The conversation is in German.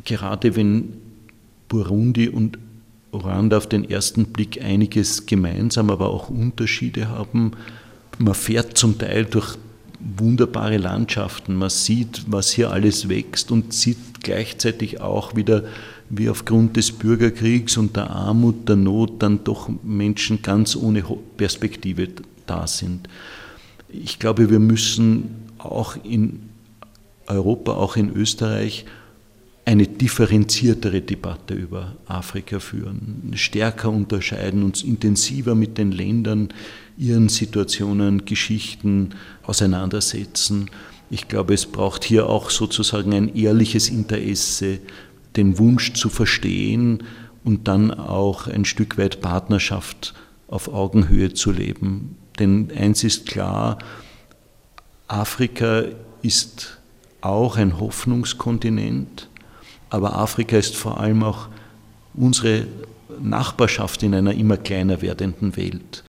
gerade wenn Burundi und Ruanda auf den ersten Blick einiges gemeinsam, aber auch Unterschiede haben, man fährt zum Teil durch wunderbare Landschaften, man sieht, was hier alles wächst und sieht gleichzeitig auch wieder, wie aufgrund des Bürgerkriegs und der Armut, der Not dann doch Menschen ganz ohne Perspektive da sind. Ich glaube, wir müssen auch in Europa, auch in Österreich, eine differenziertere Debatte über Afrika führen, stärker unterscheiden, uns intensiver mit den Ländern, ihren Situationen, Geschichten auseinandersetzen. Ich glaube, es braucht hier auch sozusagen ein ehrliches Interesse, den Wunsch zu verstehen und dann auch ein Stück weit Partnerschaft auf Augenhöhe zu leben. Denn eins ist klar, Afrika ist auch ein Hoffnungskontinent, aber Afrika ist vor allem auch unsere Nachbarschaft in einer immer kleiner werdenden Welt.